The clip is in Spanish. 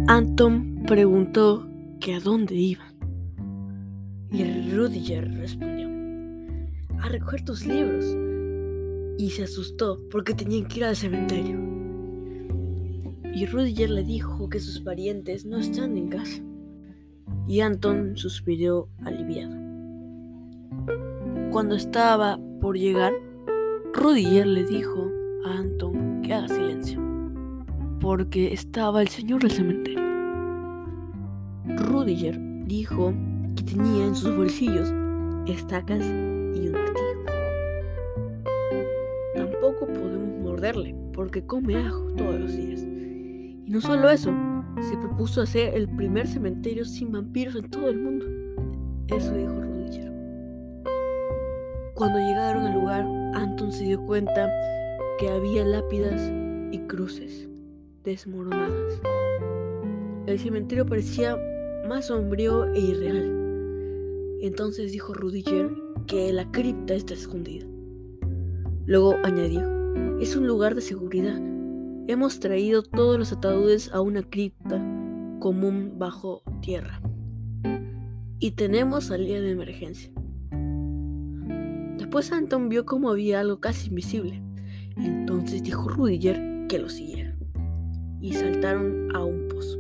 Anton preguntó que a dónde iban. Y Rudiger respondió: a recoger tus libros. Y se asustó porque tenían que ir al cementerio. Y Rudiger le dijo que sus parientes no están en casa. Y Anton suspiró aliviado. Cuando estaba por llegar, Rudiger le dijo a Anton que haga silencio, porque estaba el señor del cementerio. Rudiger dijo que tenía en sus bolsillos estacas y un martillo. Tampoco podemos morderle, porque come ajo todos los días. Y no solo eso, se propuso hacer el primer cementerio sin vampiros en todo el mundo. Eso dijo Rudiger. Cuando llegaron al lugar, Anton se dio cuenta que había lápidas y cruces desmoronadas. El cementerio parecía más sombrío e irreal. Entonces dijo Rudiger que la cripta está escondida. Luego añadió: es un lugar de seguridad. Hemos traído todos los ataúdes a una cripta común bajo tierra. Y tenemos salida de emergencia. Después Anton vio cómo había algo casi invisible. Entonces dijo Rudiger que lo siguiera. Y saltaron a un pozo.